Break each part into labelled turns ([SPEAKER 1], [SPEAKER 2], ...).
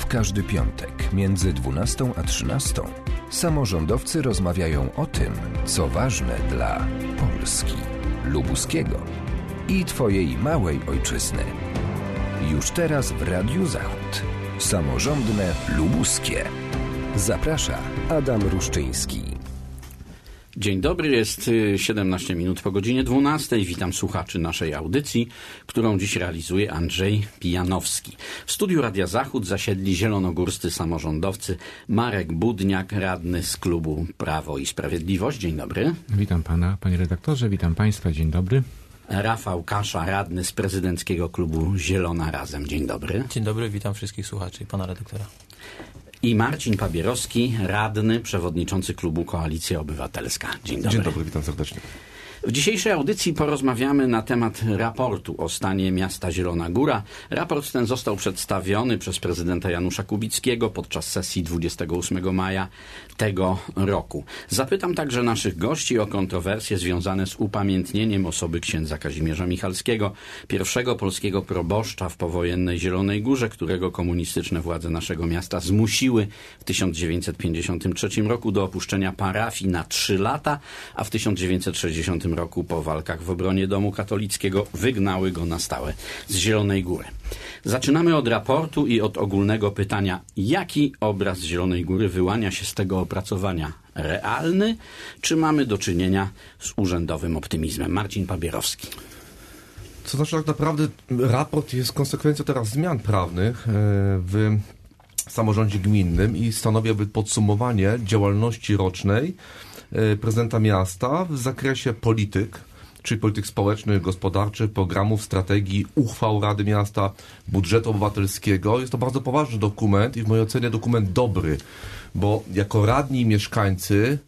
[SPEAKER 1] W każdy piątek między 12 a 13 samorządowcy rozmawiają o tym, co ważne dla Polski, lubuskiego i Twojej małej ojczyzny. Już teraz w Radiu Zachód. Samorządne lubuskie. Zaprasza Adam Ruszczyński.
[SPEAKER 2] Dzień dobry, jest 17 minut po godzinie 12. Witam słuchaczy naszej audycji, którą dziś realizuje Andrzej Pijanowski. W studiu Radia Zachód zasiedli zielonogórscy samorządowcy Marek Budniak, radny z klubu Prawo i Sprawiedliwość. Dzień dobry.
[SPEAKER 3] Witam pana, panie redaktorze, witam państwa, dzień dobry.
[SPEAKER 2] Rafał Kasza, radny z prezydenckiego klubu Zielona Razem. Dzień dobry.
[SPEAKER 4] Dzień dobry, witam wszystkich słuchaczy i pana redaktora.
[SPEAKER 2] I Marcin Pabierowski, radny, przewodniczący klubu Koalicja Obywatelska. Dzień dobry.
[SPEAKER 5] Dzień dobry, witam serdecznie.
[SPEAKER 2] W dzisiejszej audycji porozmawiamy na temat raportu o stanie miasta Zielona Góra. Raport ten został przedstawiony przez prezydenta Janusza Kubickiego podczas sesji 28 maja tego roku. Zapytam także naszych gości o kontrowersje związane z upamiętnieniem osoby księdza Kazimierza Michalskiego, pierwszego polskiego proboszcza w powojennej Zielonej Górze, którego komunistyczne władze naszego miasta zmusiły w 1953 roku do opuszczenia parafii na 3 lata, a w 1960 roku po walkach w obronie domu katolickiego wygnały go na stałe z Zielonej Góry. Zaczynamy od raportu i od ogólnego pytania, jaki obraz Zielonej Góry wyłania się z tego opracowania? Realny, czy mamy do czynienia z urzędowym optymizmem? Marcin Pabierowski.
[SPEAKER 5] To znaczy tak naprawdę raport jest konsekwencją teraz zmian prawnych w samorządzie gminnym i stanowi podsumowanie działalności rocznej prezydenta miasta w zakresie polityk, czyli polityk społecznych, gospodarczych, programów, strategii, uchwał Rady Miasta, budżetu obywatelskiego. Jest to bardzo poważny dokument i w mojej ocenie dokument dobry, bo jako radni i mieszkańcy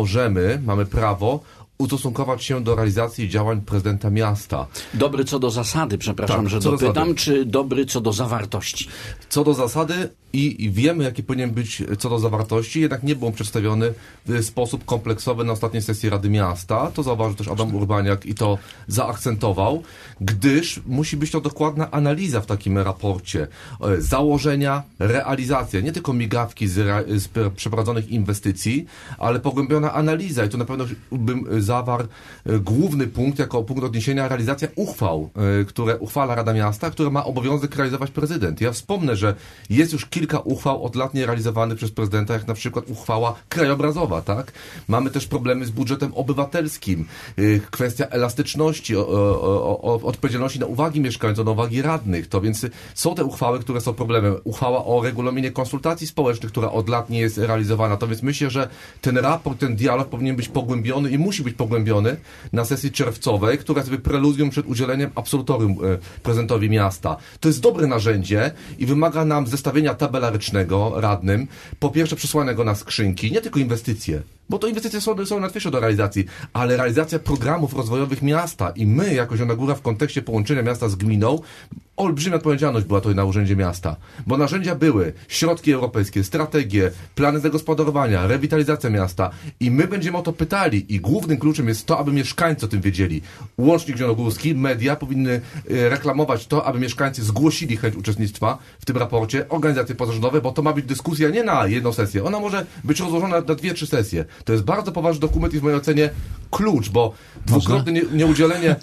[SPEAKER 5] mamy prawo ustosunkować się do realizacji działań prezydenta miasta.
[SPEAKER 2] Dobry co do zasady, przepraszam,
[SPEAKER 5] tak,
[SPEAKER 2] że dopytam, czy dobry co do zawartości? Co
[SPEAKER 5] do zasady i wiemy, jaki powinien być co do zawartości, jednak nie był przedstawiony w sposób kompleksowy na ostatniej sesji Rady Miasta. To zauważył też Adam Urbaniak i to zaakcentował, gdyż musi być to dokładna analiza w takim raporcie. Założenia, realizacja, nie tylko migawki z przeprowadzonych inwestycji, ale pogłębiona analiza i tu na pewno bym zawarł główny punkt, jako punkt odniesienia realizacja uchwał, które uchwala Rada Miasta, które ma obowiązek realizować prezydent. Ja wspomnę, że jest już kilka uchwał od lat nierealizowanych przez prezydenta, jak na przykład uchwała krajobrazowa, tak? Mamy też problemy z budżetem obywatelskim, kwestia elastyczności, odpowiedzialności na uwagi mieszkańców, na uwagi radnych, to więc są te uchwały, które są problemem. Uchwała o regulaminie konsultacji społecznych, która od lat nie jest realizowana, to więc myślę, że ten raport, ten dialog powinien być pogłębiony i musi być pogłębiony na sesji czerwcowej, która jest preluzją przed udzieleniem absolutorium prezydentowi miasta. To jest dobre narzędzie i wymaga nam zestawienia tabelarycznego radnym, po pierwsze przesłania go na skrzynki, nie tylko inwestycje, bo to inwestycje są łatwiejsze do realizacji, ale realizacja programów rozwojowych miasta i my, jako Zielona Góra w kontekście połączenia miasta z gminą, olbrzymia odpowiedzialność była tutaj na Urzędzie Miasta, bo narzędzia były środki europejskie, strategie, plany zagospodarowania, rewitalizacja miasta i my będziemy o to pytali i głównym kluczem jest to, aby mieszkańcy o tym wiedzieli. Łącznik Zielonogórski, media powinny reklamować to, aby mieszkańcy zgłosili chęć uczestnictwa w tym raporcie, organizacje pozarządowe, bo to ma być dyskusja nie na jedną sesję, ona może być rozłożona na 2-3 sesje. To jest bardzo poważny dokument i w mojej ocenie klucz, bo dwukrotne nieudzielenie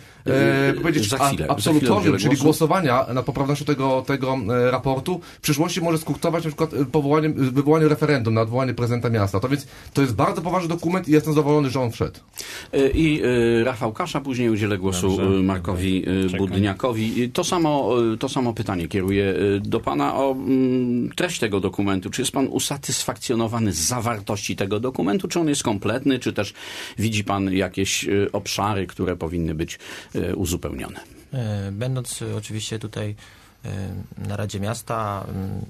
[SPEAKER 5] absolutorium, czyli głosowania nad poprawnością tego raportu w przyszłości może skutkować na przykład wywołaniem referendum na odwołanie prezydenta miasta. To więc to jest bardzo poważny dokument i jestem zadowolony, że on wszedł.
[SPEAKER 2] I Rafał Kasza, później udzielę głosu Markowi Budniakowi. To samo pytanie kieruję do pana o treść tego dokumentu. Czy jest pan usatysfakcjonowany z zawartości tego dokumentu? Czy on jest kompletny? Czy też widzi pan jakieś obszary, które powinny być uzupełnione?
[SPEAKER 4] Będąc oczywiście tutaj na Radzie Miasta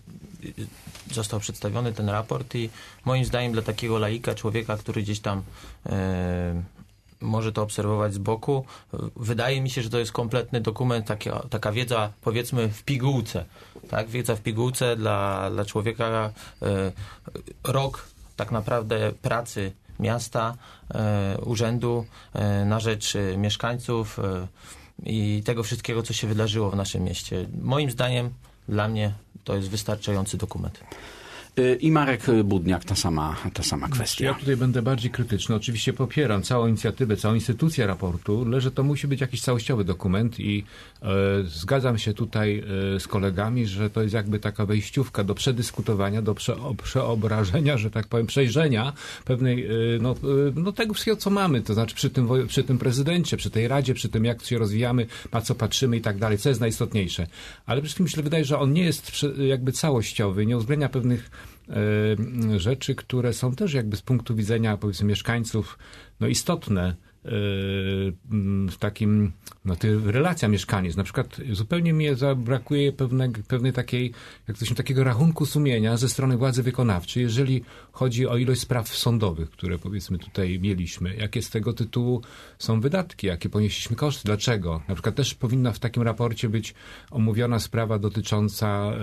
[SPEAKER 4] został przedstawiony ten raport i moim zdaniem dla takiego laika, człowieka, który gdzieś tam może to obserwować z boku, wydaje mi się, że to jest kompletny dokument, taka wiedza powiedzmy w pigułce. Tak? Wiedza w pigułce dla człowieka, rok tak naprawdę pracy miasta, urzędu na rzecz mieszkańców i tego wszystkiego, co się wydarzyło w naszym mieście. Moim zdaniem Dla mnie to jest wystarczający dokument.
[SPEAKER 2] I Marek Budniak, ta sama kwestia.
[SPEAKER 3] Ja tutaj będę bardziej krytyczny. Oczywiście popieram całą inicjatywę, całą instytucję raportu, ale że to musi być jakiś całościowy dokument i zgadzam się tutaj z kolegami, że to jest jakby taka wejściówka do przedyskutowania, do przeobrażenia, że tak powiem, przejrzenia pewnej, tego wszystkiego, co mamy, to znaczy przy tym prezydencie, przy tej Radzie, przy tym, jak się rozwijamy, na co patrzymy i tak dalej, co jest najistotniejsze. Ale przede wszystkim mi się wydaje, że on nie jest jakby całościowy, nie uwzględnia pewnych rzeczy, które są też jakby z punktu widzenia, powiedzmy, mieszkańców, istotne w takim, relacja mieszkaniec. Na przykład zupełnie mi brakuje pewnej takiej, takiego rachunku sumienia ze strony władzy wykonawczej, jeżeli chodzi o ilość spraw sądowych, które, powiedzmy, tutaj mieliśmy. Jakie z tego tytułu są wydatki, jakie ponieśliśmy koszty, dlaczego? Na przykład też powinna w takim raporcie być omówiona sprawa dotycząca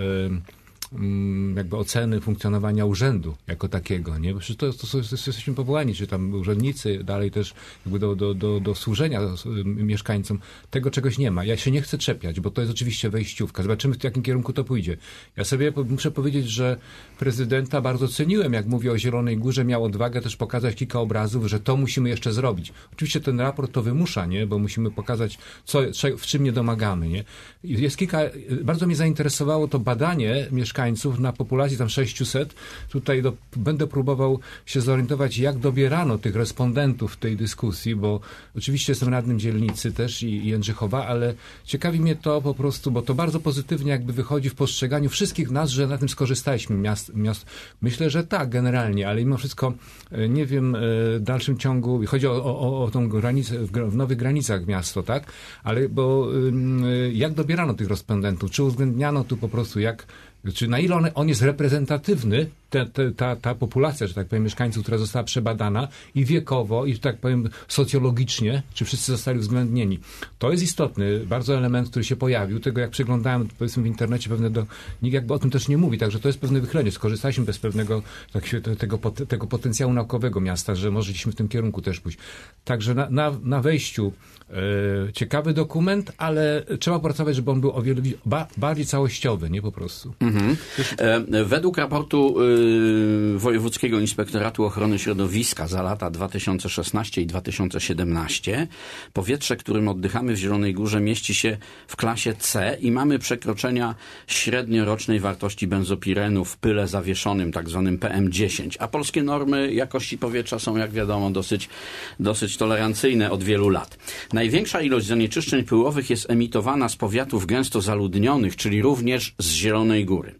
[SPEAKER 3] jakby oceny funkcjonowania urzędu jako takiego, nie? Bo to jesteśmy powołani, czy tam urzędnicy dalej też jakby do służenia mieszkańcom. Tego czegoś nie ma. Ja się nie chcę czepiać, bo to jest oczywiście wejściówka. Zobaczymy, w jakim kierunku to pójdzie. Ja sobie muszę powiedzieć, że prezydenta bardzo ceniłem, jak mówi o Zielonej Górze, miał odwagę też pokazać kilka obrazów, że to musimy jeszcze zrobić. Oczywiście ten raport to wymusza, nie? Bo musimy pokazać, w czym nie domagamy, nie? Jest bardzo mnie zainteresowało to badanie mieszkańców na populacji tam 600. Tutaj będę próbował się zorientować, jak dobierano tych respondentów w tej dyskusji, bo oczywiście jestem radnym dzielnicy też i Jędrzychowa, ale ciekawi mnie to po prostu, bo to bardzo pozytywnie jakby wychodzi w postrzeganiu wszystkich nas, że na tym skorzystaliśmy miast. Myślę, że tak, generalnie, ale mimo wszystko nie wiem w dalszym ciągu, chodzi o tą granicę, w nowych granicach miasto, tak? Ale jak dobierano tych respondentów? Czy uwzględniano tu po prostu czy na ile on jest reprezentatywny, ta populacja, że tak powiem, mieszkańców, która została przebadana i wiekowo, i tak powiem socjologicznie, czy wszyscy zostali uwzględnieni. To jest istotny bardzo element, który się pojawił. Tego jak przeglądałem, powiedzmy, w internecie, nikt jakby o tym też nie mówi, także to jest pewne wychylenie. Skorzystaliśmy bez pewnego tego potencjału naukowego miasta, że mogliśmy w tym kierunku też pójść. Także na wejściu ciekawy dokument, ale trzeba pracować, żeby on był o wiele bardziej całościowy, nie po prostu.
[SPEAKER 2] Mhm. Według raportu Wojewódzkiego Inspektoratu Ochrony Środowiska za lata 2016 i 2017 powietrze, którym oddychamy w Zielonej Górze, mieści się w klasie C i mamy przekroczenia średniorocznej wartości benzopirenu w pyle zawieszonym, tak zwanym PM10, a polskie normy jakości powietrza są, jak wiadomo, dosyć tolerancyjne od wielu lat. Największa ilość zanieczyszczeń pyłowych jest emitowana z powiatów gęsto zaludnionych, czyli również z Zielonej Góry.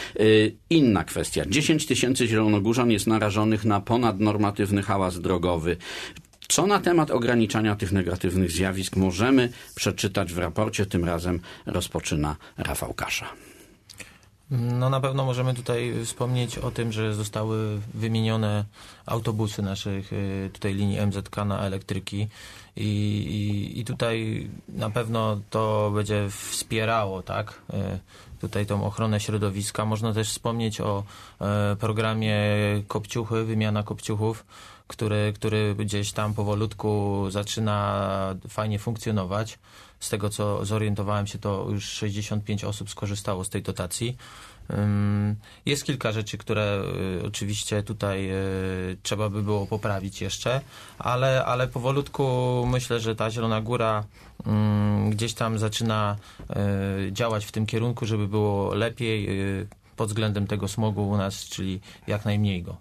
[SPEAKER 2] Inna kwestia. 10 000 zielonogórzan jest narażonych na ponadnormatywny hałas drogowy. Co na temat ograniczania tych negatywnych zjawisk możemy przeczytać w raporcie? Tym razem rozpoczyna Rafał Kasza.
[SPEAKER 4] Na pewno możemy tutaj wspomnieć o tym, że zostały wymienione autobusy naszych tutaj linii MZK na elektryki i tutaj na pewno to będzie wspierało, tak, tutaj tą ochronę środowiska. Można też wspomnieć o programie Kopciuchy, wymiana kopciuchów, który gdzieś tam powolutku zaczyna fajnie funkcjonować. Z tego, co zorientowałem się, to już 65 osób skorzystało z tej dotacji. Jest kilka rzeczy, które oczywiście tutaj trzeba by było poprawić jeszcze, ale powolutku myślę, że ta Zielona Góra gdzieś tam zaczyna działać w tym kierunku, żeby było lepiej pod względem tego smogu u nas, czyli jak najmniej go.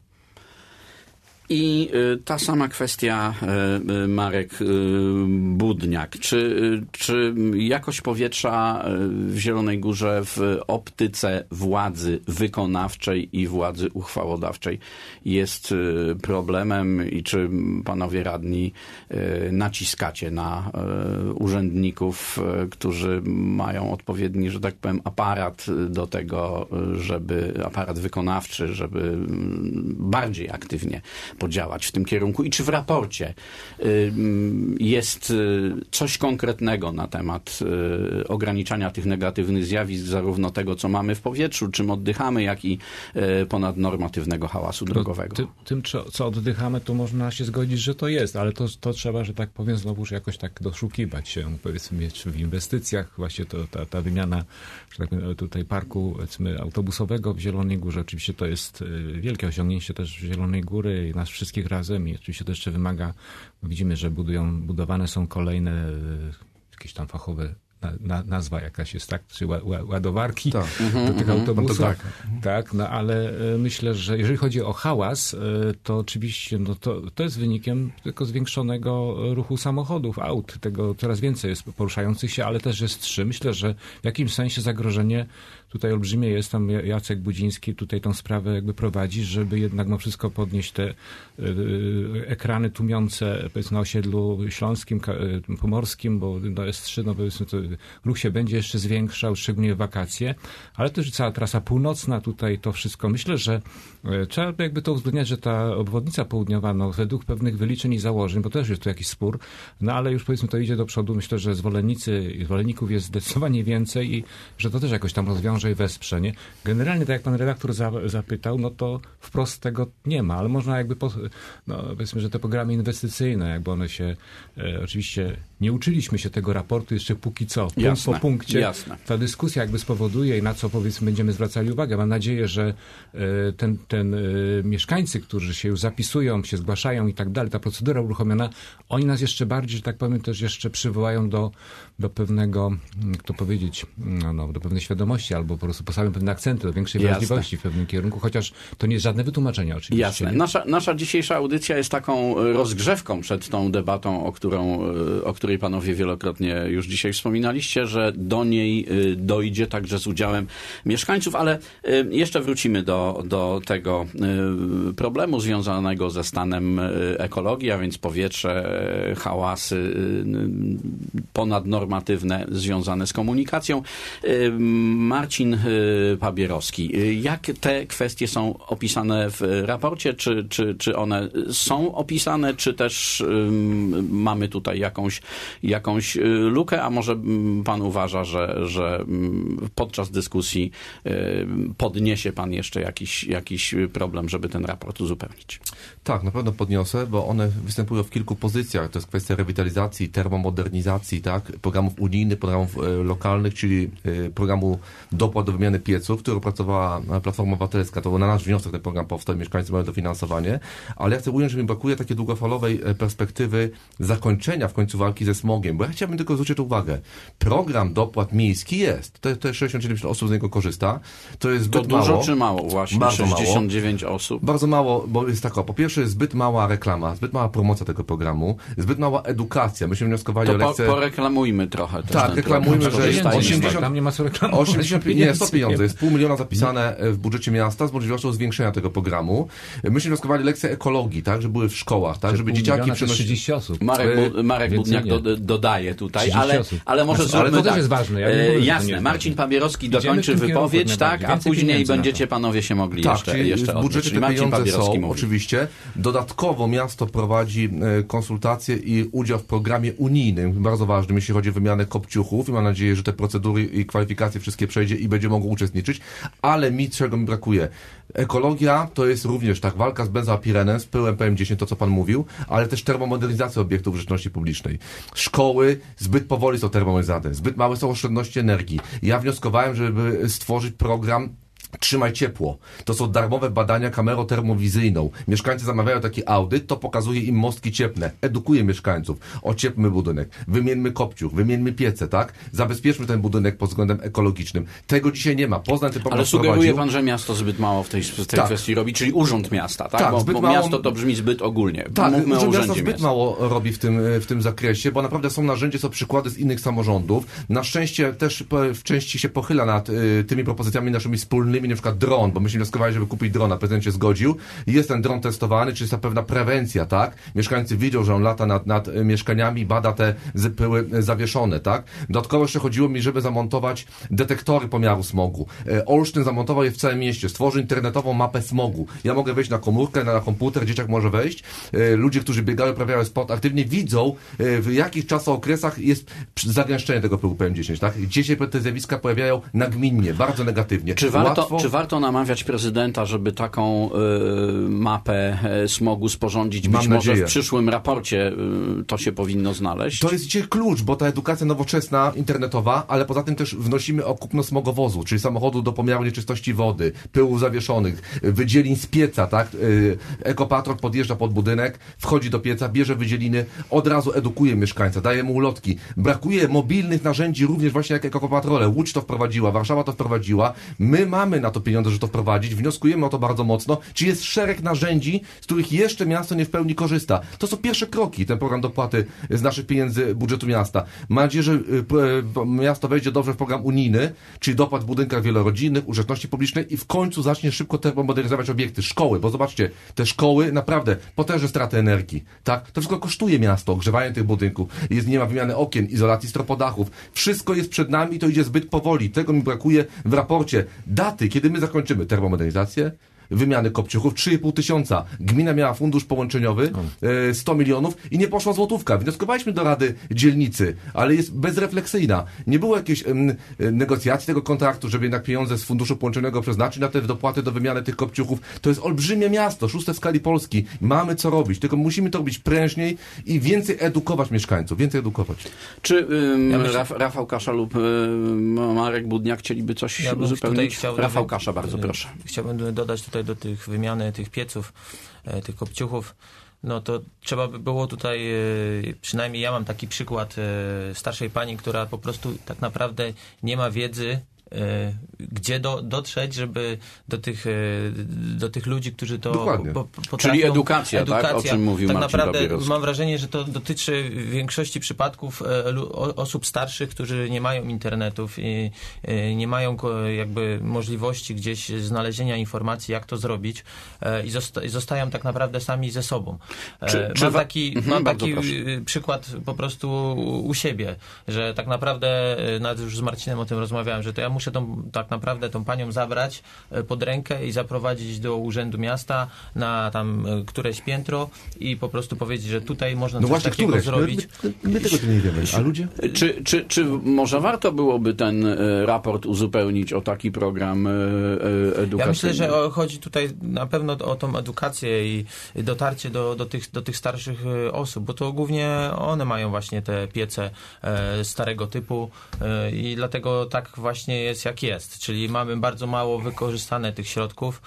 [SPEAKER 2] I ta sama kwestia, Marek Budniak. Czy jakość powietrza w Zielonej Górze w optyce władzy wykonawczej i władzy uchwałodawczej jest problemem i czy panowie radni naciskacie na urzędników, którzy mają odpowiedni, że tak powiem, aparat do tego, aparat wykonawczy, żeby bardziej aktywnie podziałać w tym kierunku i czy w raporcie jest coś konkretnego na temat ograniczania tych negatywnych zjawisk, zarówno tego, co mamy w powietrzu, czym oddychamy, jak i ponadnormatywnego hałasu drogowego.
[SPEAKER 3] Tym, co oddychamy, to można się zgodzić, że to jest, ale to trzeba, że tak powiem, znowuż jakoś tak doszukiwać się, powiedzmy, czy w inwestycjach, właśnie ta wymiana, że tak powiem, tutaj parku, powiedzmy, autobusowego w Zielonej Górze. Oczywiście to jest wielkie osiągnięcie też Zielonej Góry i nas wszystkich razem i oczywiście to jeszcze wymaga, widzimy, że budowane są kolejne jakieś tam fachowe nazwa jakaś jest, tak? Czy ładowarki do tych autobusów.
[SPEAKER 5] No
[SPEAKER 3] tak, no ale myślę, że jeżeli chodzi o hałas, to oczywiście to jest wynikiem tylko zwiększonego ruchu samochodów, aut. Tego coraz więcej jest poruszających się, ale też jest myślę, że w jakimś sensie zagrożenie tutaj olbrzymie jest. Tam Jacek Budziński tutaj tą sprawę jakby prowadzi, żeby jednak ma wszystko podnieść te ekrany tłumiące, powiedzmy, na osiedlu śląskim, pomorskim, bo do S3, no powiedzmy, to ruch się będzie jeszcze zwiększał, szczególnie w wakacje, ale też cała trasa północna, tutaj to wszystko. Myślę, że trzeba jakby to uwzględniać, że ta obwodnica południowa, no według pewnych wyliczeń i założeń, bo też jest tu jakiś spór, no ale już powiedzmy to idzie do przodu. Myślę, że zwolenników jest zdecydowanie więcej i że to też jakoś tam rozwiąże i wesprze, nie? Generalnie, tak jak pan redaktor zapytał, no to wprost tego nie ma, ale można jakby, powiedzmy, że te programy inwestycyjne, jakby one się, oczywiście nie uczyliśmy się tego raportu jeszcze póki co, punkt po punkcie. Ta dyskusja jakby spowoduje i na co, powiedzmy, będziemy zwracali uwagę. Mam nadzieję, że mieszkańcy, którzy się już zapisują, się zgłaszają i tak dalej, ta procedura uruchomiona, oni nas jeszcze bardziej, że tak powiem, też jeszcze przywołają do pewnego, jak to powiedzieć, do pewnej świadomości, albo po prostu postawią pewne akcenty, do większej wrażliwości w pewnym kierunku, chociaż to nie jest żadne wytłumaczenie oczywiście.
[SPEAKER 2] Jasne. Nasza dzisiejsza audycja jest taką rozgrzewką przed tą debatą, o której panowie wielokrotnie już dzisiaj wspominaliście, że do niej dojdzie także z udziałem mieszkańców, ale jeszcze wrócimy do tego problemu związanego ze stanem ekologii, a więc powietrze, hałasy ponadnormatywne związane z komunikacją. Marcin Pabierowski, jak te kwestie są opisane w raporcie? Czy one są opisane, czy też mamy tutaj jakąś lukę, a może pan uważa, że podczas dyskusji podniesie pan jeszcze jakiś problem, żeby ten raport uzupełnić?
[SPEAKER 5] Tak, na pewno podniosę, bo one występują w kilku pozycjach. To jest kwestia rewitalizacji, termomodernizacji, tak, programów unijnych, programów lokalnych, czyli programu dopłat do wymiany pieców, który opracowała Platforma Obywatelska. To był na nasz wniosek ten program powstał, mieszkańcy mają dofinansowanie, ale ja chcę ująć, że mi brakuje takiej długofalowej perspektywy zakończenia w końcu walki ze smogiem, bo ja chciałbym tylko zwrócić uwagę. Program dopłat miejski jest. To 60-70 osób z niego korzysta. To jest zbyt mało.
[SPEAKER 2] To dużo czy mało właśnie?
[SPEAKER 5] Bardzo
[SPEAKER 2] 69 mało. Osób?
[SPEAKER 5] Bardzo mało, bo jest tak, po pierwsze jest zbyt mała reklama, zbyt mała promocja tego programu, zbyt mała edukacja. Myśmy wnioskowali o lekcję...
[SPEAKER 2] poreklamujmy trochę.
[SPEAKER 5] Tak, reklamujmy, że jest 80...
[SPEAKER 3] Tam nie ma co reklamować.
[SPEAKER 5] 85, nie, 100 pieniądze. Jest 500 000 zapisane w budżecie miasta z możliwością zwiększenia tego programu. Myśmy wnioskowali lekcje ekologii, tak, żeby były w szkołach, tak, żeby dzieciaki
[SPEAKER 3] przynosili 30 osób.
[SPEAKER 2] Marek Budniak dodaje tutaj, ale może
[SPEAKER 3] ale to też jest ważne.
[SPEAKER 2] Jasne, Marcin Pabierowski dokończy wypowiedź, tak, a później będziecie panowie się mogli jeszcze
[SPEAKER 5] w budżecie te
[SPEAKER 2] Marcin
[SPEAKER 5] pieniądze
[SPEAKER 2] Pabierowski
[SPEAKER 5] są, oczywiście. Dodatkowo miasto prowadzi konsultacje i udział w programie unijnym, bardzo ważnym, jeśli chodzi o wymianę kopciuchów i mam nadzieję, że te procedury i kwalifikacje wszystkie przejdzie i będzie mogło uczestniczyć, ale czego mi brakuje? Ekologia to jest również tak, walka z benzoapirenem, z pyłem PM10, to co pan mówił, ale też termomodernizacja obiektów użyteczności publicznej. Szkoły zbyt powoli są termomodernizowane, zbyt małe są oszczędności energii. Ja wnioskowałem, żeby stworzyć program Trzymaj ciepło. To są darmowe badania kamerotermowizyjną. Mieszkańcy zamawiają taki audyt, to pokazuje im mostki cieplne. Edukuje mieszkańców. Ocieplmy budynek. Wymieńmy kopciuch. Wymieńmy piece, tak? Zabezpieczmy ten budynek pod względem ekologicznym. Tego dzisiaj nie ma. Poznań ten program
[SPEAKER 2] ale sugeruje pan, że miasto zbyt mało w tej kwestii robi, czyli urząd miasta, tak? Bo miasto to brzmi zbyt ogólnie.
[SPEAKER 5] Tak,
[SPEAKER 2] mówmy o
[SPEAKER 5] miasto zbyt
[SPEAKER 2] miasta.
[SPEAKER 5] mało robi w tym zakresie, bo naprawdę są narzędzia, są przykłady z innych samorządów. Na szczęście też w części się pochyla nad tymi propozycjami naszymi wspólnymi, ziemi, na przykład dron, bo myśmy wnioskowali, żeby kupić drona, prezydent się zgodził. Jest ten dron testowany, czyli jest to pewna prewencja, tak? Mieszkańcy widzą, że on lata nad mieszkaniami, bada te pyły zawieszone, tak? Dodatkowo jeszcze chodziło mi, żeby zamontować detektory pomiaru smogu. Olsztyn zamontował je w całym mieście, stworzył internetową mapę smogu. Ja mogę wejść na komórkę, na komputer, dzieciak może wejść. Ludzie, którzy biegają, uprawiają sport aktywnie, widzą, w jakich czasokresach jest zagęszczenie tego pyłu PM10, tak? Gdzie się te zjawiska pojawiają nagminnie, bardzo negatywnie.
[SPEAKER 2] Czy warto namawiać prezydenta, żeby taką mapę smogu sporządzić? Być może w przyszłym raporcie to się powinno znaleźć.
[SPEAKER 5] To jest dzisiaj klucz, bo ta edukacja nowoczesna, internetowa, ale poza tym też wnosimy o kupno smogowozu, czyli samochodu do pomiaru nieczystości wody, pyłów zawieszonych, wydzielin z pieca, tak? Ekopatrol podjeżdża pod budynek, wchodzi do pieca, bierze wydzieliny, od razu edukuje mieszkańca, daje mu ulotki. Brakuje mobilnych narzędzi również właśnie jak ekopatrole. Łódź to wprowadziła, Warszawa to wprowadziła. My mamy na to pieniądze, żeby to wprowadzić, wnioskujemy o to bardzo mocno. Czy jest szereg narzędzi, z których jeszcze miasto nie w pełni korzysta. To są pierwsze kroki, ten program dopłaty z naszych pieniędzy budżetu miasta. Mam nadzieję, że miasto wejdzie dobrze w program unijny, czyli dopłat w budynkach wielorodzinnych, użyteczności publicznej i w końcu zacznie szybko termomodernizować obiekty, szkoły, bo zobaczcie, te szkoły naprawdę potężne straty energii, tak? To wszystko kosztuje miasto, ogrzewanie tych budynków, nie ma wymiany okien, izolacji stropodachów. Wszystko jest przed nami i to idzie zbyt powoli. Tego mi brakuje w raporcie. Daty, kiedy my zakończymy termomodernizację, wymiany kopciuchów, 3,5 tysiąca. Gmina miała fundusz połączeniowy, 100 milionów i nie poszła złotówka. Wnioskowaliśmy do Rady Dzielnicy, ale jest bezrefleksyjna. Nie było jakiejś negocjacji tego kontraktu, żeby jednak pieniądze z funduszu połączonego przeznaczyć na te dopłaty do wymiany tych kopciuchów. To jest olbrzymie miasto, 6. w skali Polski. Mamy co robić, tylko musimy to robić prężniej i więcej edukować mieszkańców, więcej edukować.
[SPEAKER 2] Czy Rafał Kasza lub Marek Budniak chcieliby coś uzupełnić? Rafał Kasza, bardzo proszę.
[SPEAKER 4] Chciałbym dodać tutaj do tych wymiany tych pieców, tych kopciuchów, no to trzeba by było tutaj, przynajmniej ja mam taki przykład starszej pani, która po prostu tak naprawdę nie ma wiedzy, gdzie dotrzeć, żeby do tych ludzi, którzy to potrafią.
[SPEAKER 2] Czyli edukacja, tak? O czym mówił
[SPEAKER 4] tak
[SPEAKER 2] Marcin
[SPEAKER 4] naprawdę
[SPEAKER 2] Babierowski.
[SPEAKER 4] Mam wrażenie, że to dotyczy w większości przypadków osób starszych, którzy nie mają internetów i nie mają jakby możliwości gdzieś znalezienia informacji, jak to zrobić i zostają tak naprawdę sami ze sobą. Mam taki przykład po prostu u siebie, że tak naprawdę, nawet już z Marcinem o tym rozmawiałem, że to ja muszę tak naprawdę tą panią zabrać pod rękę i zaprowadzić do Urzędu Miasta na tam któreś piętro i po prostu powiedzieć, że tutaj można coś takiego zrobić.
[SPEAKER 5] My tego tu nie wiemy, a ludzie?
[SPEAKER 2] Czy może warto byłoby ten raport uzupełnić o taki program edukacyjny?
[SPEAKER 4] Ja myślę, że chodzi tutaj na pewno o tą edukację i dotarcie do tych starszych osób, bo to głównie one mają właśnie te piece starego typu i dlatego tak właśnie jest jak jest, czyli mamy bardzo mało wykorzystane tych środków.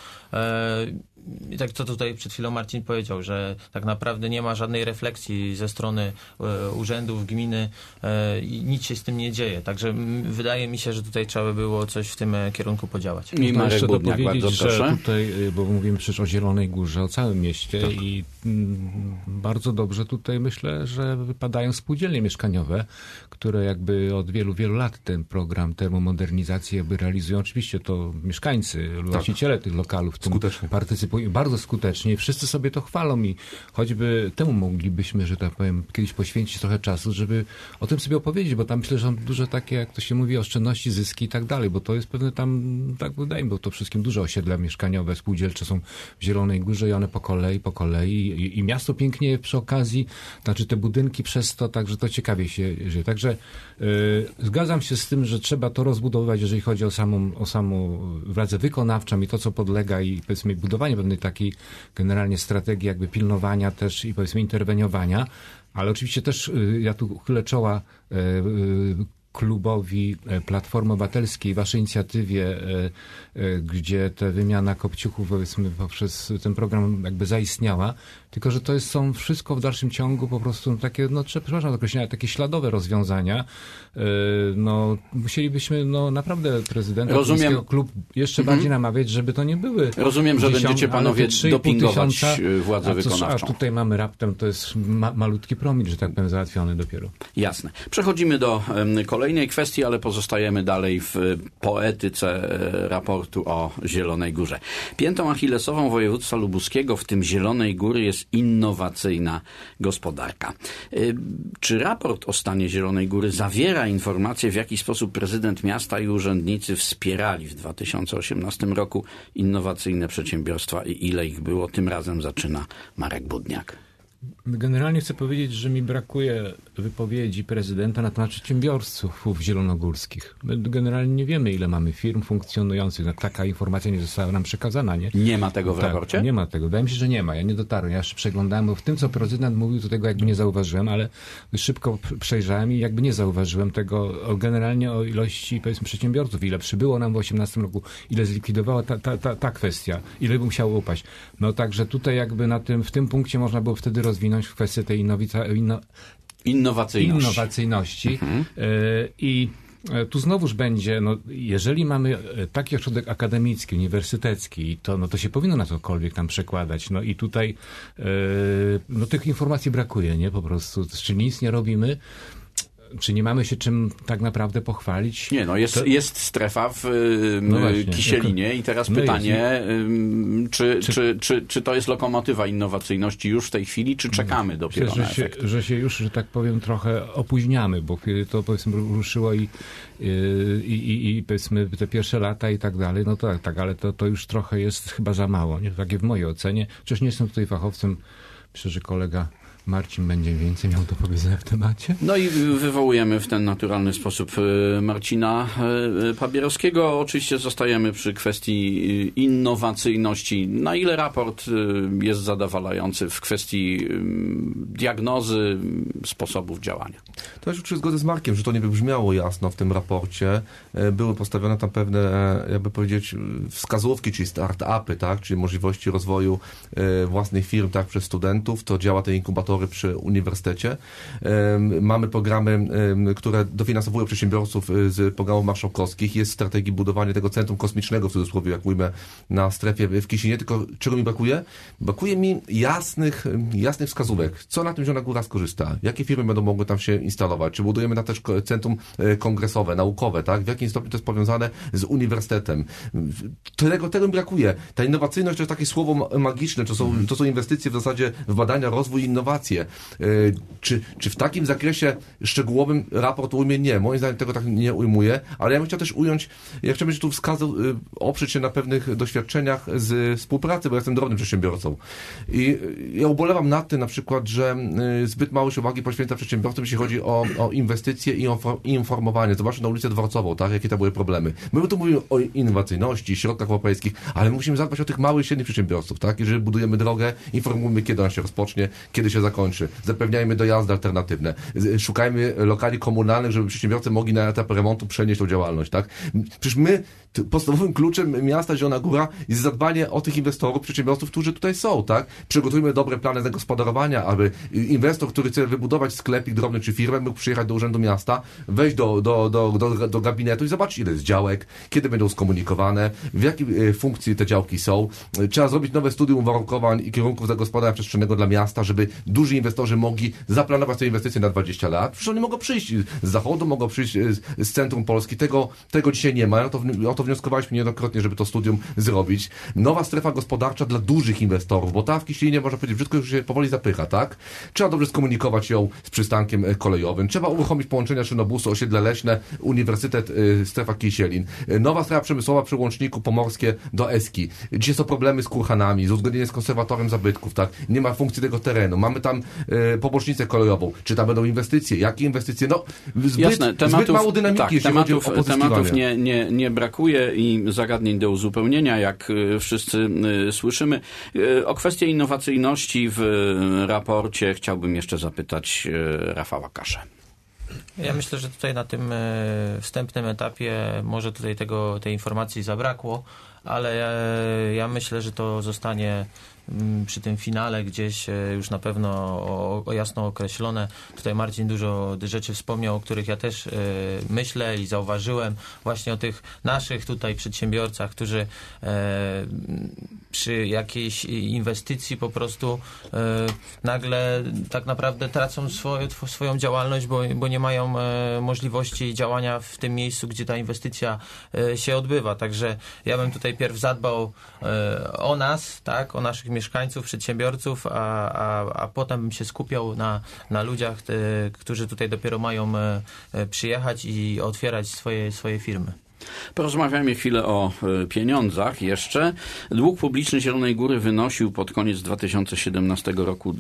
[SPEAKER 4] I tak co tutaj przed chwilą Marcin powiedział, że tak naprawdę nie ma żadnej refleksji ze strony urzędów, gminy i nic się z tym nie dzieje. Także wydaje mi się, że tutaj trzeba by było coś w tym kierunku podziałać.
[SPEAKER 3] I Marek jeszcze dopowiedzieć, że tutaj, bo mówimy przecież o Zielonej Górze, o całym mieście i bardzo dobrze tutaj myślę, że wypadają spółdzielnie mieszkaniowe, które jakby od wielu, wielu lat ten program termomodernizacji jakby realizują. Oczywiście to mieszkańcy, właściciele tych lokalów w tym partycypują bardzo skutecznie. Wszyscy sobie to chwalą i choćby temu moglibyśmy, że tak powiem, kiedyś poświęcić trochę czasu, żeby o tym sobie opowiedzieć, bo tam myślę, że są duże takie, jak to się mówi, oszczędności, zyski i tak dalej, bo to jest pewne tam, tak wydaje mi się, bo to wszystkim duże osiedla mieszkaniowe, spółdzielcze są w Zielonej Górze i one po kolei i miasto pięknieje przy okazji, znaczy te budynki przez to, także to ciekawie się żyje. Także zgadzam się z tym, że trzeba to rozbudowywać, jeżeli chodzi o samą władzę wykonawczą i to, co podlega i powiedzmy budowanie pewnej takiej generalnie strategii jakby pilnowania też i powiedzmy interweniowania, ale oczywiście też ja tu chylę czoła klubowi Platformy Obywatelskiej, waszej inicjatywie, gdzie ta wymiana kopciuchów powiedzmy poprzez ten program jakby zaistniała, tylko że to są wszystko w dalszym ciągu po prostu takie, przepraszam określenia, takie śladowe rozwiązania. Musielibyśmy naprawdę prezydenta klub jeszcze bardziej namawiać, żeby to nie były
[SPEAKER 2] Rozumiem, że będziecie panowie dopingować władzę wykonawczą.
[SPEAKER 3] A tutaj mamy raptem, to jest malutki promil, że tak powiem, załatwiony dopiero.
[SPEAKER 2] Jasne. Przechodzimy do kolejnego kolejnej kwestii, ale pozostajemy dalej w poetyce raportu o Zielonej Górze. Piętą achillesową województwa lubuskiego, w tym Zielonej Góry, jest innowacyjna gospodarka. Czy raport o stanie Zielonej Góry zawiera informacje, w jaki sposób prezydent miasta i urzędnicy wspierali w 2018 roku innowacyjne przedsiębiorstwa i ile ich było? Tym razem zaczyna Marek Budniak.
[SPEAKER 3] Generalnie chcę powiedzieć, że mi brakuje wypowiedzi prezydenta na temat przedsiębiorców zielonogórskich. My generalnie nie wiemy, ile mamy firm funkcjonujących. Taka informacja nie została nam przekazana, nie?
[SPEAKER 2] Nie ma tego w raporcie?
[SPEAKER 3] Nie ma tego. Wydaje mi się, że nie ma. Ja nie dotarłem. Ja jeszcze przeglądałem, bo w tym, co prezydent mówił, to tego jakby nie zauważyłem, ale szybko przejrzałem i jakby nie zauważyłem tego generalnie o ilości, powiedzmy, przedsiębiorców. Ile przybyło nam w 2018 roku, ile zlikwidowała ta kwestia, ile by musiało upaść. No także tutaj jakby w tym punkcie można było wtedy rozwinąć kwestię tej innowacyjności. I tu znowuż będzie, jeżeli mamy taki ośrodek akademicki, uniwersytecki, to się powinno na cokolwiek tam przekładać. I tutaj tych informacji brakuje, nie? Po prostu. Czy nic nie robimy? Czy nie mamy się czym tak naprawdę pochwalić?
[SPEAKER 2] Nie, jest strefa w Kisielinie i teraz pytanie, czy to jest lokomotywa innowacyjności już w tej chwili, czy czekamy dopiero na efekt?
[SPEAKER 3] Że się już, że tak powiem, trochę opóźniamy, bo kiedy to, powiedzmy, ruszyło i powiedzmy te pierwsze lata i tak dalej, tak, ale to już trochę jest chyba za mało, nie? Takie w mojej ocenie. Przecież nie jestem tutaj fachowcem, myślę, że kolega Marcin będzie więcej miał do powiedzenia w temacie.
[SPEAKER 2] No i wywołujemy w ten naturalny sposób Marcina Pabierowskiego. Oczywiście zostajemy przy kwestii innowacyjności. Na ile raport jest zadowalający w kwestii diagnozy sposobów działania?
[SPEAKER 5] To już zgodzę z Markiem, że to nie wybrzmiało jasno w tym raporcie. Były postawione tam pewne, jakby powiedzieć, wskazówki, czyli start-upy, tak? Czyli możliwości rozwoju własnych firm, tak, przez studentów. To działa te inkubatory przy uniwersytecie. Mamy programy, które dofinansowują przedsiębiorców z programów marszałkowskich. Jest w strategii budowanie tego centrum kosmicznego, w cudzysłowie, jak mówimy, na strefie w Kisinie. Tylko czego mi brakuje? Brakuje mi jasnych wskazówek. Co na tym Zielona Góra skorzysta? Jakie firmy będą mogły tam się instalować? Czy budujemy tam też centrum kongresowe, naukowe, tak? W jakim stopniu to jest powiązane z uniwersytetem? Tego mi brakuje. Ta innowacyjność to jest takie słowo magiczne. To są inwestycje w zasadzie w badania, rozwój i innowacje. Czy w takim zakresie szczegółowym raport ujmie? Nie. Moim zdaniem tego tak nie ujmuje, ale ja bym chciał też ująć, ja chciałbym się tu oprzeć się na pewnych doświadczeniach z współpracy, bo ja jestem drobnym przedsiębiorcą. I ja ubolewam nad tym na przykład, że zbyt mało się uwagi poświęca przedsiębiorcom, jeśli chodzi o inwestycje i informowanie. Zobaczmy na ulicę Dworcową, tak? Jakie tam były problemy. My tu mówimy o innowacyjności, środkach europejskich, ale musimy zadbać o tych małych i średnich przedsiębiorców, tak? Jeżeli budujemy drogę, informujmy, kiedy ona się rozpocznie, kiedy się zakończy. Zapewniajmy dojazdy alternatywne. Szukajmy lokali komunalnych, żeby przedsiębiorcy mogli na etap remontu przenieść tą działalność, tak? Przecież podstawowym kluczem miasta Zielona Góra jest zadbanie o tych inwestorów, przedsiębiorców, którzy tutaj są, tak? Przygotujmy dobre plany zagospodarowania, aby inwestor, który chce wybudować sklepik drobny czy firmę, mógł przyjechać do urzędu miasta, wejść do gabinetu i zobaczyć, ile jest działek, kiedy będą skomunikowane, w jakiej funkcji te działki są. Trzeba zrobić nowe studium uwarunkowań i kierunków zagospodarowania przestrzennego dla miasta, żeby duży inwestorzy mogli zaplanować te inwestycje na 20 lat. Przecież oni mogą przyjść z zachodu, mogą przyjść z centrum Polski. Tego dzisiaj nie ma. O to wnioskowaliśmy niejednokrotnie, żeby to studium zrobić. Nowa strefa gospodarcza dla dużych inwestorów, bo ta w Kisielinie, można powiedzieć, wszystko już się powoli zapycha, tak? Trzeba dobrze skomunikować ją z przystankiem kolejowym. Trzeba uruchomić połączenia szynobusu, osiedle leśne, uniwersytet, strefa Kisielin. Nowa strefa przemysłowa przy łączniku pomorskie do Eski. Dzisiaj są problemy z kurhanami, z uzgodnieniem z konserwatorem zabytków, tak? Nie ma funkcji tego terenu. Mamy tam pobocznicę kolejową. Czy tam będą inwestycje? Jakie inwestycje? Zbyt mało dynamiki, jeśli chodzi o pozyskiwanie.
[SPEAKER 2] Tematów nie brakuje i zagadnień do uzupełnienia, jak wszyscy słyszymy. O kwestię innowacyjności w raporcie chciałbym jeszcze zapytać Rafała Kaszę.
[SPEAKER 4] Ja myślę, że tutaj na tym wstępnym etapie może tutaj tej informacji zabrakło, ale ja myślę, że to zostanie przy tym finale gdzieś już na pewno jasno określone. Tutaj Marcin dużo rzeczy wspomniał, o których ja też myślę i zauważyłem właśnie o tych naszych tutaj przedsiębiorcach, którzy przy jakiejś inwestycji po prostu nagle tak naprawdę tracą swoją działalność, bo nie mają mają możliwości działania w tym miejscu, gdzie ta inwestycja się odbywa. Także ja bym tutaj pierw zadbał o nas, tak, o naszych mieszkańców, przedsiębiorców, a potem bym się skupiał na ludziach, którzy tutaj dopiero mają przyjechać i otwierać swoje firmy.
[SPEAKER 2] Porozmawiajmy chwilę o pieniądzach jeszcze. Dług publiczny Zielonej Góry wynosił pod koniec 2017 roku